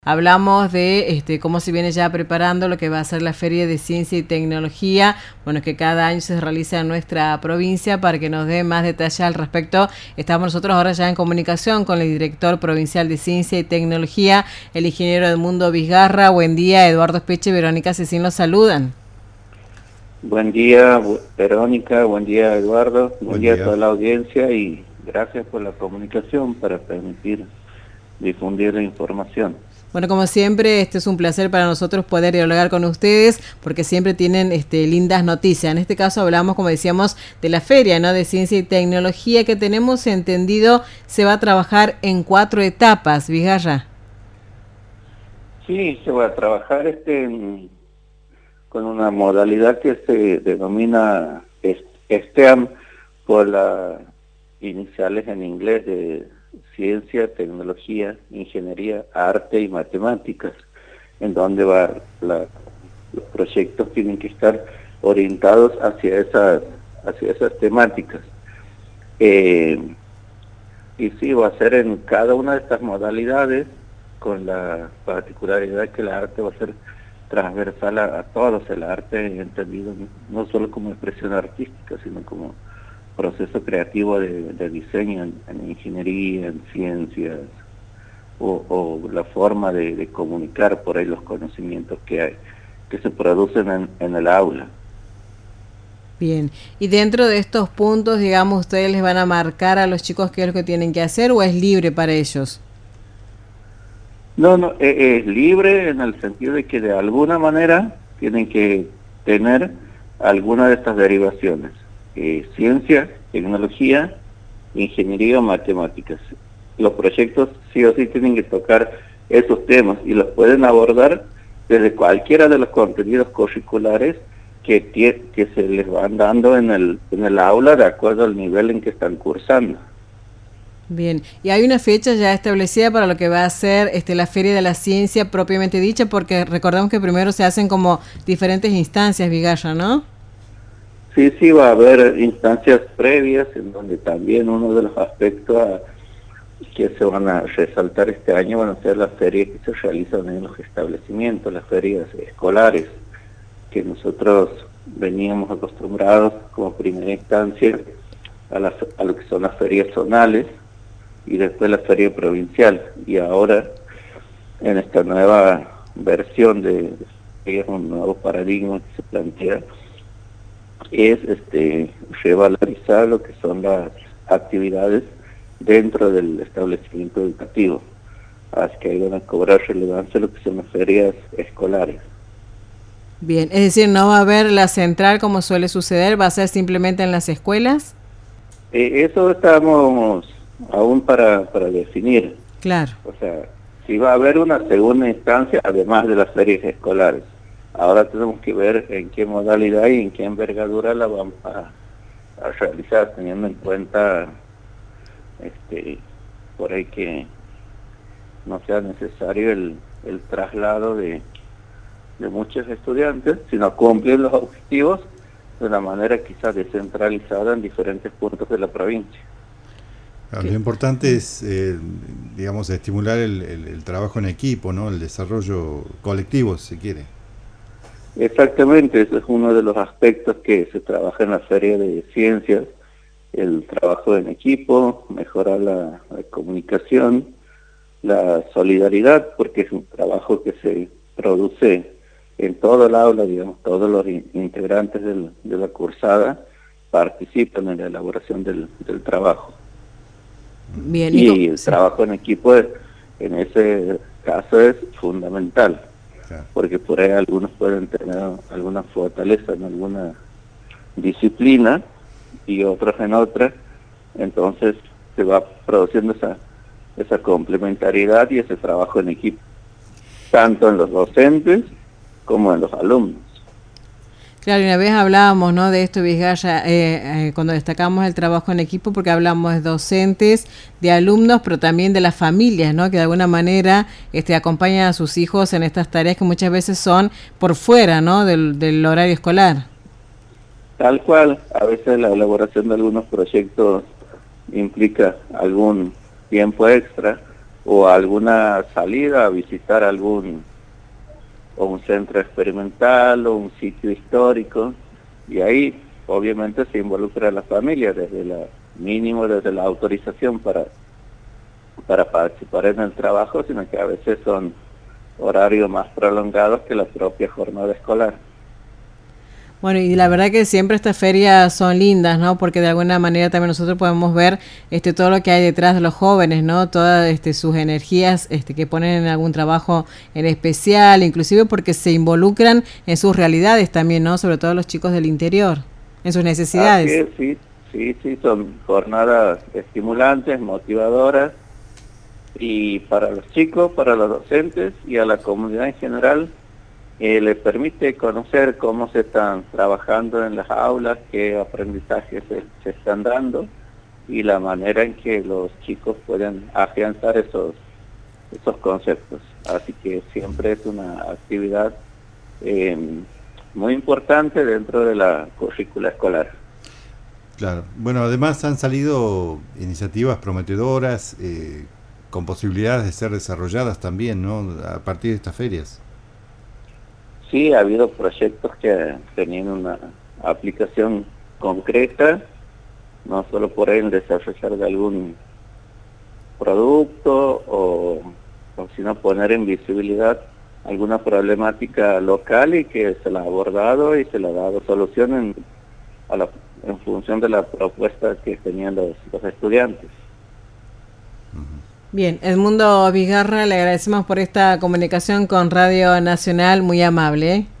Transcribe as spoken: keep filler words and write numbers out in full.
Hablamos de este, cómo se viene ya preparando lo que va a ser la Feria de Ciencia y Tecnología, bueno, que cada año se realiza en nuestra provincia. Para que nos dé más detalle al respecto, estamos nosotros ahora ya en comunicación con el director provincial de Ciencia y Tecnología, el ingeniero Edmundo Vizgarra. Buen día, Eduardo Espeche y Verónica Cecín los saludan. Buen día, Verónica, buen día, Eduardo, buen, buen día, día a toda la audiencia y gracias por la comunicación para permitir difundir la información. Bueno, como siempre, este es un placer para nosotros poder dialogar con ustedes porque siempre tienen este, lindas noticias. En este caso hablamos, como decíamos, de la Feria, ¿no?, de Ciencia y Tecnología, que tenemos entendido se va a trabajar en cuatro etapas, Vizgarra. Sí, se va a trabajar este en, con una modalidad que se denomina STEM por las iniciales en inglés de Ciencia, Tecnología, Ingeniería, Arte y Matemáticas, en donde va la, los proyectos tienen que estar orientados hacia esas, hacia esas temáticas. Eh, y sí, va a ser en cada una de estas modalidades, con la particularidad que el arte va a ser transversal a, a todos, el arte entendido no solo como expresión artística, sino como proceso creativo de, de diseño en, en ingeniería, en ciencias, o, o la forma de, de comunicar por ahí los conocimientos que hay, que se producen en, en el aula. Bien, y dentro de estos puntos, digamos, ¿ustedes les van a marcar a los chicos qué es lo que tienen que hacer o es libre para ellos? No, no, es, es libre en el sentido de que de alguna manera tienen que tener alguna de estas derivaciones. Eh, ciencia, tecnología, ingeniería o matemáticas. Los proyectos sí o sí tienen que tocar esos temas y los pueden abordar desde cualquiera de los contenidos curriculares que, que se les van dando en el, en el aula de acuerdo al nivel en que están cursando. Bien, y hay una fecha ya establecida para lo que va a ser este, la Feria de la Ciencia propiamente dicha, porque recordamos que primero se hacen como diferentes instancias, Vizgarra, ¿no? Sí, sí, va a haber instancias previas en donde también uno de los aspectos a, que se van a resaltar este año van a ser las ferias que se realizan en los establecimientos, las ferias escolares, que nosotros veníamos acostumbrados como primera instancia a, las, a lo que son las ferias zonales y después la feria provincial. Y ahora, en esta nueva versión de, de un nuevo paradigma que se plantea, es este revalorizar lo que son las actividades dentro del establecimiento educativo. Así que ahí van a cobrar relevancia lo que son las ferias escolares. Bien, es decir, no va a haber la central como suele suceder, va a ser simplemente en las escuelas. Eh, eso estamos aún para, para definir. Claro. O sea, si va a haber una segunda instancia además de las ferias escolares. Ahora tenemos que ver en qué modalidad y en qué envergadura la vamos a, a realizar, teniendo en cuenta este por ahí que no sea necesario el, el traslado de, de muchos estudiantes, sino cumplir los objetivos de una manera quizás descentralizada en diferentes puntos de la provincia. Lo importante es, eh, digamos, estimular el, el, el trabajo en equipo, ¿no? El desarrollo colectivo, si se quiere. Exactamente, ese es uno de los aspectos que se trabaja en la Feria de Ciencias, el trabajo en equipo, mejorar la, la comunicación, la solidaridad, porque es un trabajo que se produce en todo el aula, digamos, todos los in integrantes del, de la cursada participan en la elaboración del, del trabajo. Bien, y y el sí. trabajo en equipo es, en ese caso es fundamental. Porque por ahí algunos pueden tener alguna fortaleza en alguna disciplina y otros en otra, entonces se va produciendo esa, esa complementariedad y ese trabajo en equipo, tanto en los docentes como en los alumnos. Claro, una vez hablábamos, ¿no?, de esto, Vizgarra, eh, eh, cuando destacamos el trabajo en equipo, porque hablamos de docentes, de alumnos, pero también de las familias, ¿no?, que de alguna manera este, acompañan a sus hijos en estas tareas que muchas veces son por fuera, ¿no?, del, del horario escolar. Tal cual, a veces la elaboración de algunos proyectos implica algún tiempo extra o alguna salida a visitar algún o un centro experimental o un sitio histórico, y ahí obviamente se involucra a la familia desde la mínimo desde la autorización para para participar en el trabajo, sino que a veces son horarios más prolongados que la propia jornada escolar. Bueno, y la verdad que siempre estas ferias son lindas, ¿no? Porque de alguna manera también nosotros podemos ver este todo lo que hay detrás de los jóvenes, ¿no? Todas este, sus energías este, que ponen en algún trabajo en especial, inclusive porque se involucran en sus realidades también, ¿no? Sobre todo los chicos del interior, en sus necesidades. Así es, sí, sí, sí, son jornadas estimulantes, motivadoras, y para los chicos, para los docentes y a la comunidad en general, Eh, le permite conocer cómo se están trabajando en las aulas, qué aprendizajes se, se están dando y la manera en que los chicos pueden afianzar esos, esos conceptos. Así que siempre es una actividad eh, muy importante dentro de la currícula escolar. Claro. Bueno, además han salido iniciativas prometedoras eh, con posibilidades de ser desarrolladas también, ¿no? A partir de estas ferias. Sí, ha habido proyectos que tenían una aplicación concreta, no solo por el desarrollar de algún producto, o, o sino poner en visibilidad alguna problemática local y que se la ha abordado y se le ha dado solución en, a la, en función de la propuesta que tenían los, los estudiantes. Bien, Edmundo Vigarra, le agradecemos por esta comunicación con Radio Nacional, muy amable, ¿eh?